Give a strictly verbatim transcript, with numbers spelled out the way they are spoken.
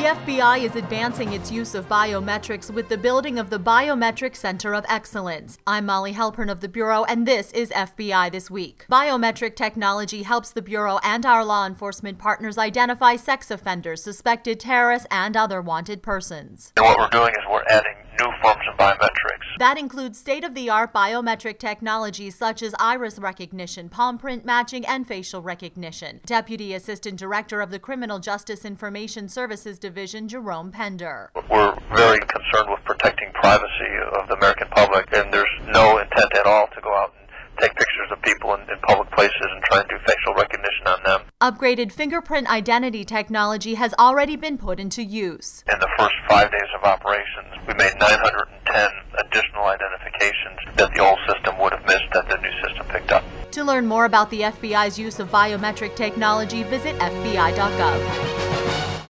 F B I is advancing its use of biometrics with the building of the Biometric Center of Excellence. I'm Molly Halpern of the Bureau, and this is F B I This Week. Biometric technology helps the Bureau and our law enforcement partners identify sex offenders, suspected terrorists, and other wanted persons. And what we're doing is we're adding new forms of biometrics. That includes state-of-the-art biometric technologies such as iris recognition, palm print matching, and facial recognition. Deputy Assistant Director of the Criminal Justice Information Services Division, Jerome Pender. We're very concerned with protecting privacy of the American public, and there's no intent at all to go out and take pictures of people in, in public places and try and do facial recognition on them. Upgraded fingerprint identity technology has already been put into use. In the first five days of operations, we made nine hundred ten additional identifications that the old system would have missed that the new system picked up. To learn more about the F B I's use of biometric technology, visit F B I dot gov.